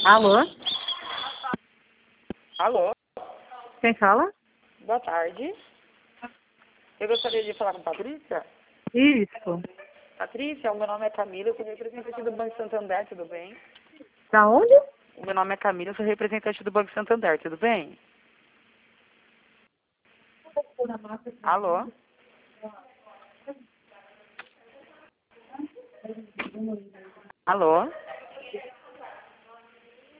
Alô? Alô, Quem fala? boa tarde. Eu gostaria de falar com Patrícia. Isso. Patrícia, o meu nome é Camila, eu sou representante do Banco Santander, tudo bem? Da onde? O meu nome é Camila, eu sou representante do Banco Santander, tudo bem? Alô? Alô?